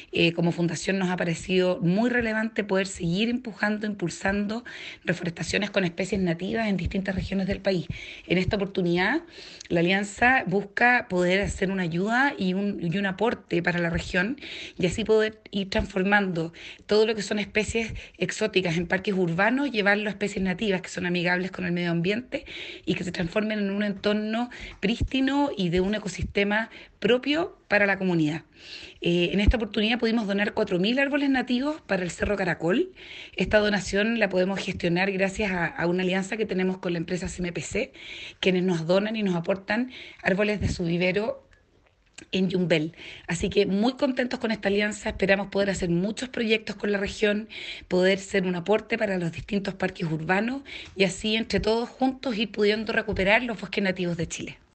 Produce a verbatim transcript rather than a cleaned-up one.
Eh, como fundación nos ha parecido muy relevante poder seguir empujando, impulsando reforestaciones con especies nativas en distintas regiones del país. En esta oportunidad, la Alianza busca poder hacer una ayuda y un, y un aporte para la región y así poder ir transformando todo lo que son especies exóticas en parques urbanos, llevarlo a especies nativas que son amigables con el medio ambiente y que se transformen en un entorno prístino y de un ecosistema propio para la comunidad. Eh, en esta oportunidad pudimos donar cuatro mil árboles nativos para el Cerro Caracol. Esta donación la podemos gestionar gracias a, a una alianza que tenemos con la empresa C M P C, quienes nos donan y nos aportan árboles de su vivero en Yumbel. Así que muy contentos con esta alianza, esperamos poder hacer muchos proyectos con la región, poder ser un aporte para los distintos parques urbanos y así entre todos juntos ir pudiendo recuperar los bosques nativos de Chile.